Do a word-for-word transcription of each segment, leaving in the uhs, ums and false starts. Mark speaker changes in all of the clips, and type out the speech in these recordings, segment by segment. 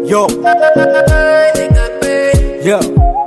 Speaker 1: Yo. Yeah.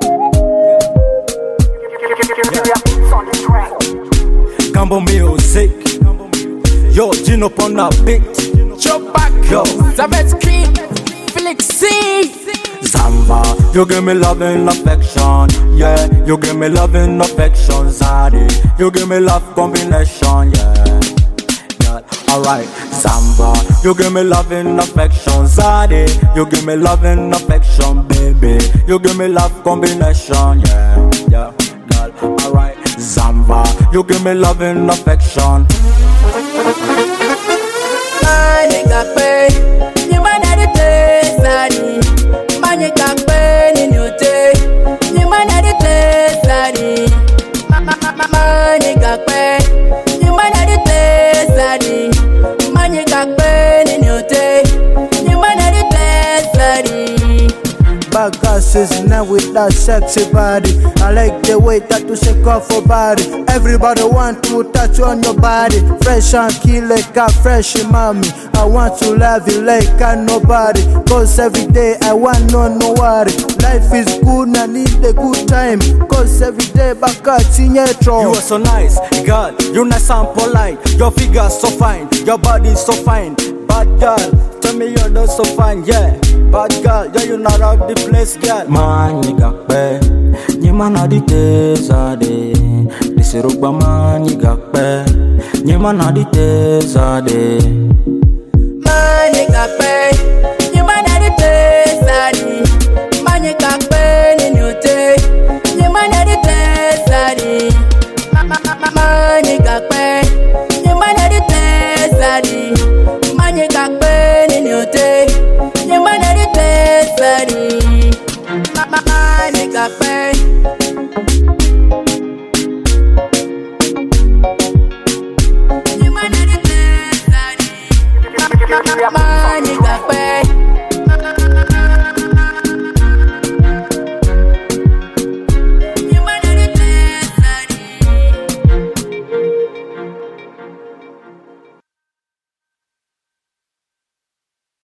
Speaker 1: Gambo music. Yo, Gino on the beat.
Speaker 2: Jump back,
Speaker 1: Yo.
Speaker 2: Zavetsky, Felix C.
Speaker 1: Zamba, you give me love and affection. Yeah, you give me love and affection. Zadi, you give me love combination. Yeah, yeah. Alright, Zamba, you give me love and affection. Zadi, you give me love and affection, baby. You give me love combination. Yeah, yeah, girl. Alright, Zamba, you give me love and affection.
Speaker 2: My nigga pay, you man at the taste, daddy. My nigga pay, in your day, you man at the taste, daddy. My nigga pay, you man at the taste, daddy. My nigga pay, in your day, you man at the taste, daddy.
Speaker 3: Bad glasses now with that sexy body. I like the way that you shake off your body. Everybody want to touch on your body. Fresh and clean like a fresh mommy. I want to love you like a nobody. Cause every day I want no no worry. Life is good and I need a good time. Cause every day back at Tinetro.
Speaker 1: You are so nice, girl. You nice and polite. Your figure so fine. Your body so fine. Bad girl, tell me you're not so fine, yeah. Bad girl, yeah, you not out the place, girl. Man, nigga, pe. Ni mana di tezade. Di serugba man, nigga, pe. Ni mana di tezade.
Speaker 2: Man, nigga, pe. You man at the taste, daddy. Man, nigga, pe. In your day, you man at the taste, daddy. Man, nigga, pe. You man at the taste, daddy. Man, nigga, pe. In your day, you man at the taste, daddy. Man, nigga, pe. You man at the taste, daddy. Man, nigga, pe.